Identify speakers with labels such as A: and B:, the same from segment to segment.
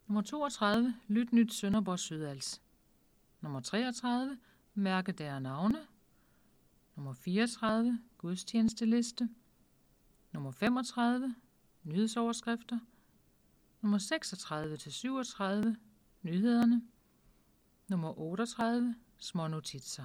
A: Nummer 32. Lyt nyt Sønderborg Sydals. Nummer 33. Mærkedager navne. Nummer 34. Gudstjenesteliste. Nummer 35. Nyhedsoverskrifter. Nummer 36-37. Nyhederne. Nummer 38. Små notitser.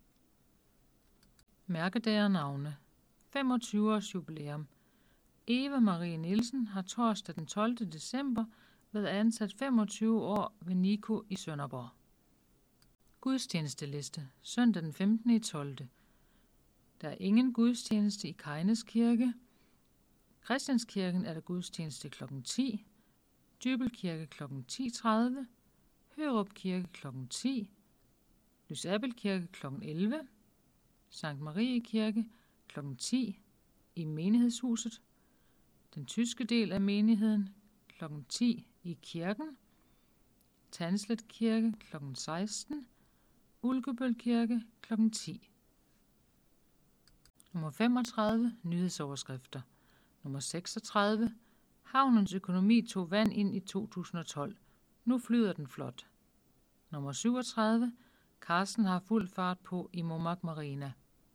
A: Mærkedager navne. 25 års jubilæum. Eva Marie Nielsen har torsdag den 12. december været ansat 25 år ved Nico i Sønderborg. Gudstjenesteliste. Søndag den 15. i 12. Der er ingen gudstjeneste i Kejnes Kirke. Christianskirken er der gudstjeneste kl. 10. Dybel Kirke kl. 10.30. Hørup Kirke kl. 10. Lysabel Kirke kl. 11. Sankt Marie Kirke kl. 10 i menighedshuset. Den tyske del af menigheden kl. 10 i kirken. Tanslet Kirke kl. 16. Ulkebøl Kirke kl. 10. Nummer 35. Nyhedsoverskrifter. Nummer 36. Havnens økonomi tog vand ind i 2012. Nu flyder den flot. Nummer 37. Carsten har fuld fart på i Momark Marina.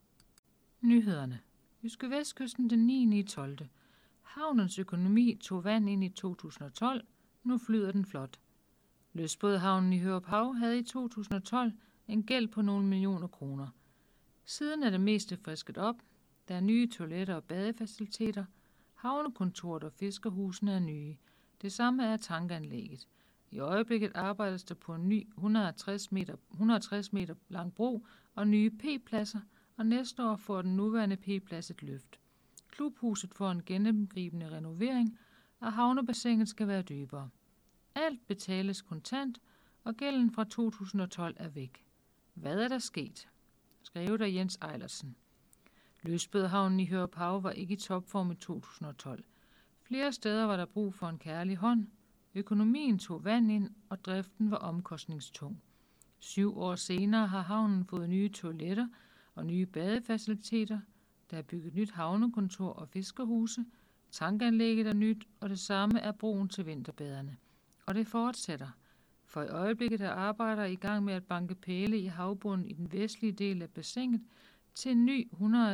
A: Nyhederne. Jyske Vestkysten den 9. i 12. Havnens økonomi tog vand ind i 2012. Nu flyder den flot. Lystbådehavnen i Hørup Hav havde i 2012 en gæld på nogle millioner kroner. Siden er det meste frisket op. Der er nye toiletter og badefaciliteter. Havnekontoret og fiskerhusene er nye. Det samme er tankanlægget. I øjeblikket arbejdes der på en ny 160 meter lang bro og nye P-pladser, og næste år får den nuværende P-plads et løft. Klubhuset får en gennemgribende renovering, og havnebassinet skal være dybere. Alt betales kontant, og gælden fra 2012 er væk. Hvad er der sket? Skrevet af Jens Eilertsen. Lystbådehavnen i Hørup Hav var ikke i topform i 2012. Flere steder var der brug for en kærlig hånd. Økonomien tog vand ind, og driften var omkostningstung. 7 år senere har havnen fået nye toiletter og nye badefaciliteter. Der er bygget nyt havnekontor og fiskerhuse. Tankanlægget er nyt, og det samme er broen til vinterbaderne. Og det fortsætter, for i øjeblikket er arbejdere i gang med at banke pæle i havbunden i den vestlige del af bassinet til en ny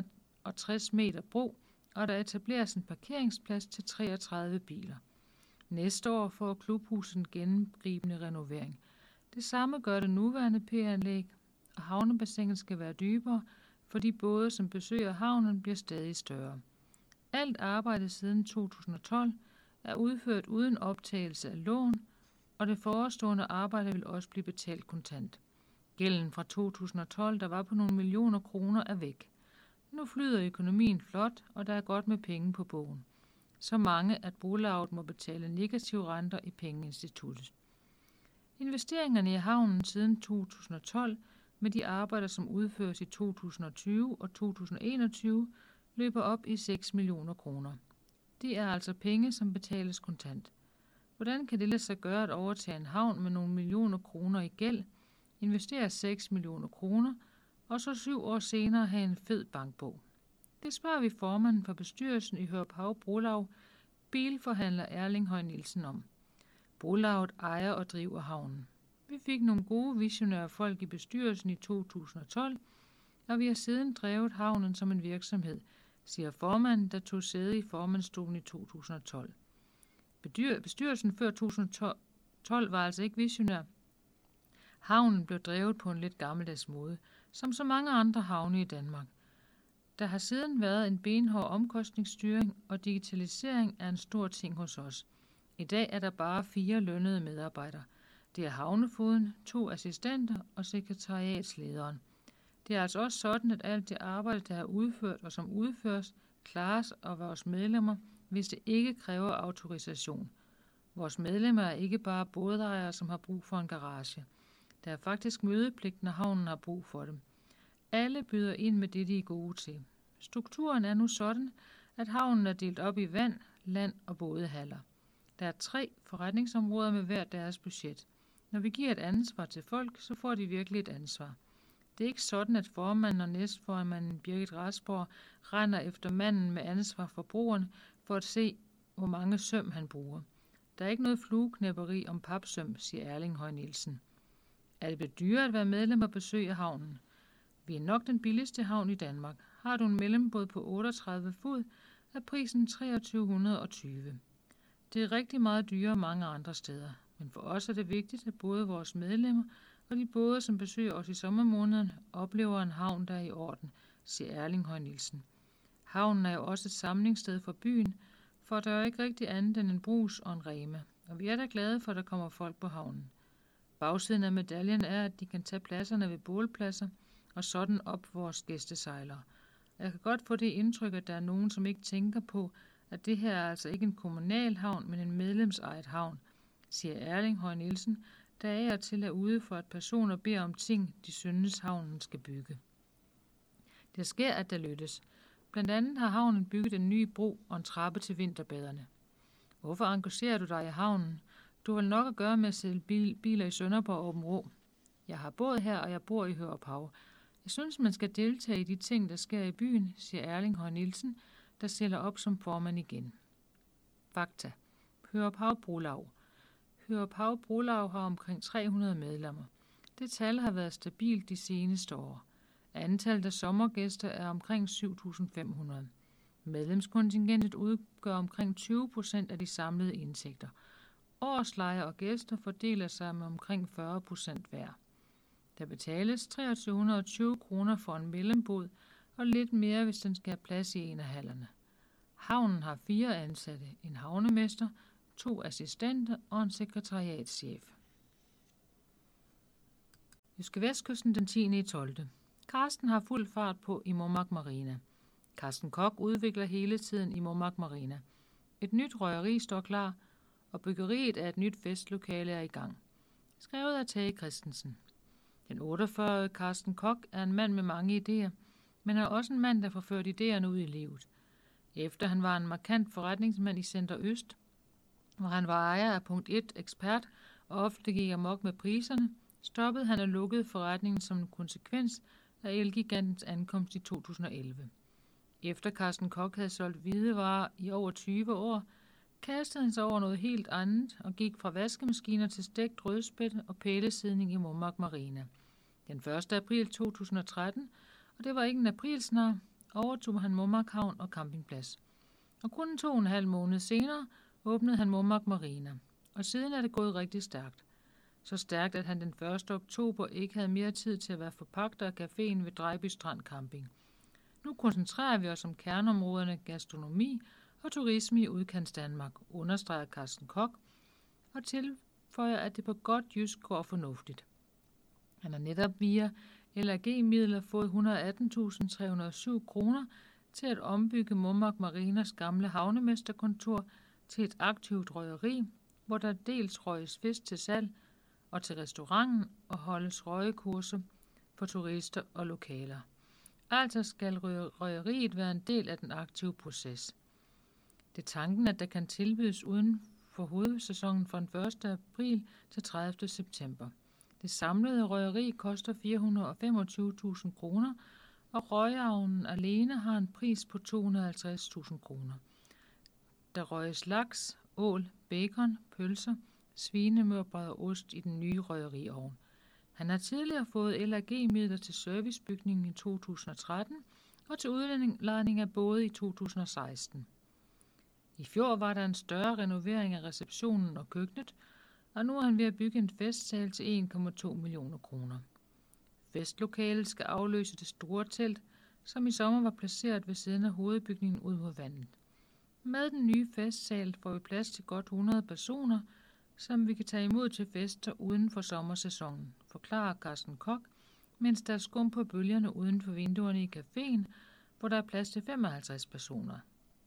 A: 160 meter bro, og der etableres en parkeringsplads til 33 biler. Næste år får klubhuset en gennemgribende renovering. Det samme gør det nuværende P-anlæg, og havnebassinet skal være dybere, for de både, som besøger havnen, bliver stadig større. Alt arbejde siden 2012 er udført uden optagelse af lån, og det forestående arbejde vil også blive betalt kontant. Gælden fra 2012, der var på nogle millioner kroner, er væk. Nu flyder økonomien flot, og der er godt med penge på bogen. Så mange, at brolaget må betale negative renter i pengeinstituttet. Investeringerne i havnen siden 2012 med de arbejder, som udføres i 2020 og 2021, løber op i 6 millioner kroner. Det er altså penge, som betales kontant. Hvordan kan det lade sig gøre at overtage en havn med nogle millioner kroner i gæld, investere 6 millioner kroner, og så 7 år senere have en fed bankbog? Det spørger vi formanden for bestyrelsen i Hørup Hav Brolaug, bilforhandler Erling Høj Nielsen om. Brolauget ejer og driver havnen. Vi fik nogle gode visionære folk i bestyrelsen i 2012, og vi har siden drevet havnen som en virksomhed, siger formanden, der tog sæde i formandsstolen i 2012. Bestyrelsen før 2012 var altså ikke visionær. Havnen blev drevet på en lidt gammeldags måde, som så mange andre havne i Danmark. Der har siden været en benhård omkostningsstyring, og digitalisering er en stor ting hos os. I dag er der bare 4 lønnede medarbejdere. Det er havnefoden, 2 assistenter og sekretariatslederen. Det er altså også sådan, at alt det arbejde, der er udført og som udføres, klares af vores medlemmer, hvis det ikke kræver autorisation. Vores medlemmer er ikke bare bådejere, som har brug for en garage. Der er faktisk mødepligt, når havnen har brug for dem. Alle byder ind med det, de er gode til. Strukturen er nu sådan, at havnen er delt op i vand, land og bådehaller. Der er 3 forretningsområder med hver deres budget. Når vi giver et ansvar til folk, så får de virkelig et ansvar. Det er ikke sådan, at formanden og næstformanden Birgit Rasborg render efter manden med ansvar for brugerne for at se, hvor mange søm han bruger. Der er ikke noget flueknæpperi om papsøm, siger Erling Høj Nielsen. Er det blevet dyrere at være medlem og besøge havnen? Vi er nok den billigste havn i Danmark. Har du en mellembåd på 38 fod, er prisen 2320. Det er rigtig meget dyrere mange andre steder, men for os er det vigtigt, at både vores medlemmer og de både, som besøger os i sommermånederne, oplever en havn, der er i orden, siger Erling Høj Nielsen. Havnen er jo også et samlingssted for byen, for der er ikke rigtig andet end en brus og en Rema, og vi er da glade for, at der kommer folk på havnen. Bagsiden af medaljen er, at de kan tage pladserne ved bålpladser og sådan op vores gæstesejlere. Jeg kan godt få det indtryk, at der er nogen, som ikke tænker på, at det her er altså ikke en kommunal havn, men en medlemsejet havn, siger Erling Høj Nielsen, der af og til er ude for, at personer beder om ting, de synes havnen skal bygge. Det sker, at der lyttes. Blandt andet har havnen bygget en ny bro og en trappe til vinterbaderne. Hvorfor engagerer du dig i havnen? Du har vel nok at gøre med at sælge biler i Sønderborg og Åbenrå. Jeg har boet her, og jeg bor i Hørup. Jeg synes, man skal deltage i de ting, der sker i byen, siger Erling Høj Nielsen, der stiller op som formand igen. Fakta. Hørup Brolaug. Hørup Brolaug har omkring 300 medlemmer. Det tal har været stabilt de seneste år. Antallet af sommergæster er omkring 7.500. Medlemskontingentet udgør omkring 20% af de samlede indtægter. Årsleje og gæster fordeler sig med omkring 40% hver. Der betales 2320 kroner for en mellembåd og lidt mere, hvis den skal have plads i en af hallerne. Havnen har 4 ansatte, en havnemester, 2 assistenter og en sekretariatschef. Jyske Vestkysten den 10.12. Carsten har fuld fart på i Mommark Marina. Carsten Koch udvikler hele tiden i Mommark Marina. Et nyt røgeri står klar, og byggeriet af et nyt festlokale er i gang. Skrevet af Tage Christensen. Den 48-årige Carsten Koch er en mand med mange idéer, men er også en mand, der får ført idéerne ud i livet. Efter han var en markant forretningsmand i Center Øst, hvor han var ejer af punkt 1 ekspert og ofte gik amok med priserne, stoppede han og lukkede forretningen som en konsekvens af Elgigantens ankomst i 2011. Efter Carsten Koch havde solgt hvidevarer i over 20 år, kastede han sig over noget helt andet og gik fra vaskemaskiner til stegt rødspætte og pælesidning i Mommark Marina. Den 1. april 2013, og det var ikke en aprilsnar, overtog han Mommark Havn og campingplads. Og kun 2,5 måneder senere åbnede han Mommark Marina, og siden er det gået rigtig stærkt. Så stærkt, at han den 1. oktober ikke havde mere tid til at være forpagter af caféen ved Drejby Strand Camping. Nu koncentrerer vi os om kerneområderne gastronomi og turisme i udkants Danmark, understreger Carsten Koch, og tilføjer, at det på godt jysk går fornuftigt. Han har netop via LAG-midler fået 118.307 kroner til at ombygge Mommark Marinas gamle havnemesterkontor til et aktivt røgeri, hvor der dels røges fisk til salg og til restauranten og holdes røgekurser for turister og lokaler. Altså skal røgeriet være en del af den aktive proces. Det er tanken, at der kan tilbydes uden for hovedsæsonen fra den 1. april til 30. september. Det samlede røgeri koster 425.000 kroner, og røgeavnen alene har en pris på 250.000 kroner. Der røges laks, ål, bacon, pølser, svinemørbrad og ost i den nye røgeriovn. Han har tidligere fået LAG-midler til servicebygningen i 2013 og til udlejning af både i 2016. I fjor var der en større renovering af receptionen og køkkenet, og nu er han ved at bygge en festsal til 1,2 millioner kroner. Festlokalet skal afløse det store telt, som i sommer var placeret ved siden af hovedbygningen ud mod vandet. Med den nye festsal får vi plads til godt 100 personer, som vi kan tage imod til fester uden for sommersæsonen, forklarer Carsten Koch, mens der er skum på bølgerne uden for vinduerne i caféen, hvor der er plads til 55 personer.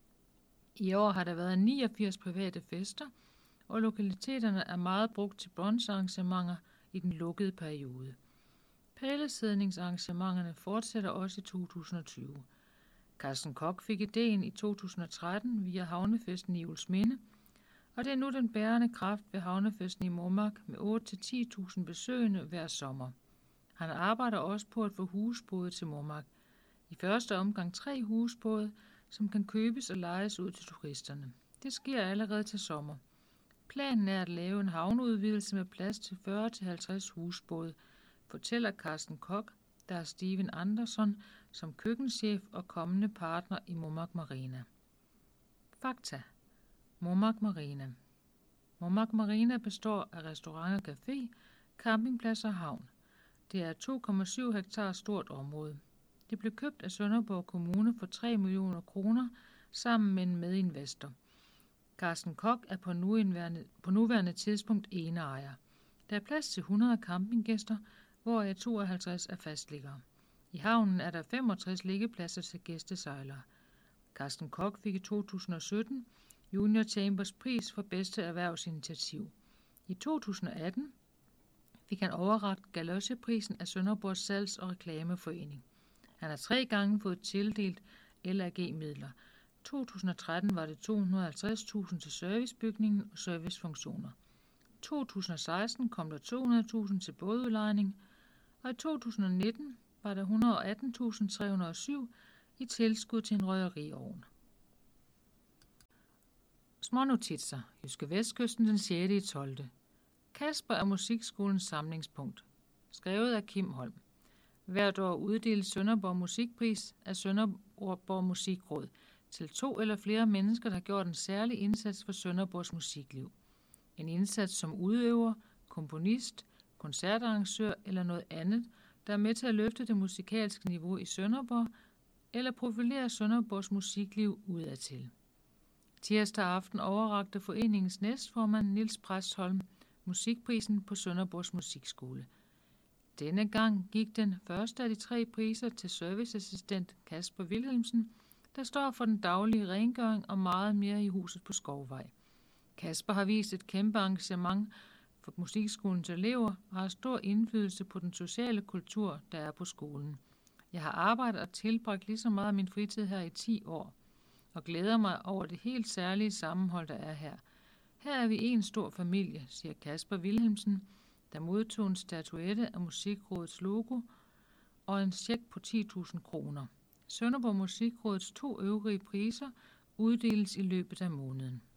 A: I år har der været 89 private fester, og lokaliteterne er meget brugt til brunch-arrangementer i den lukkede periode. Pælesidningsarrangementerne fortsætter også i 2020. Carsten Koch fik idéen i 2013 via havnefesten i Juelsminde, og det er nu den bærende kraft ved havnefesten i Mommark med 8-10.000 besøgende hver sommer. Han arbejder også på at få husbåde til Mommark. I første omgang 3 husbåde, som kan købes og lejes ud til turisterne. Det sker allerede til sommer. Planen er at lave en havneudvidelse med plads til 40-50 husbåde, fortæller Carsten Koch, der er Steven Andersson som køkkenchef og kommende partner i Momark Marina. Fakta. Momark Marina. Momark Marina består af restaurant og café, campingplads og havn. Det er et 2,7 hektar stort område. Det blev købt af Sønderborg Kommune for 3 millioner kroner sammen med en medinvestor. Carsten Koch er på nuværende tidspunkt eneejer. Der er plads til 100 campinggæster, hvoraf 52 er fastliggere. I havnen er der 65 liggepladser til gæstesejlere. Carsten Koch fik i 2017 Junior Chambers pris for bedste erhvervsinitiativ. I 2018 fik han overrakt Galosjeprisen af Sønderborgs Salgs- og Reklameforening. Han har 3 gange fået tildelt LAG-midler. 2013 var det 250.000 til servicebygningen og servicefunktioner. 2016 kom der 200.000 til bådudlejning, og i 2019 var der 118.307 i tilskud til en røgeriovn. Smånotitser. Jyske Vestkysten den 6.12. Kasper er musikskolens samlingspunkt. Skrevet af Kim Holm. Hvert år uddeles Sønderborg Musikpris af Sønderborg Musikråd til 2 eller flere mennesker, der har gjort en særlig indsats for Sønderborgs musikliv. En indsats som udøver, komponist, koncertarrangør eller noget andet, der er med til at løfte det musikalske niveau i Sønderborg eller profilere Sønderborgs musikliv udadtil. Tirsdag aften overrakte foreningens næstformand Niels Præstholm musikprisen på Sønderborgs Musikskole. Denne gang gik den første af de 3 priser til serviceassistent Kasper Wilhelmsen, der står for den daglige rengøring og meget mere i huset på Skovvej. Kasper har vist et kæmpe engagement for musikskolens elever og har stor indflydelse på den sociale kultur, der er på skolen. Jeg har arbejdet og tilbragt lige så meget af min fritid her i 10 år, og glæder mig over det helt særlige sammenhold, der er her. Her er vi en stor familie, siger Kasper Wilhelmsen, der modtog en statuette af Musikrådets logo og en check på 10.000 kroner. Sønderborg Musikrådets 2 øvrige priser uddeles i løbet af måneden.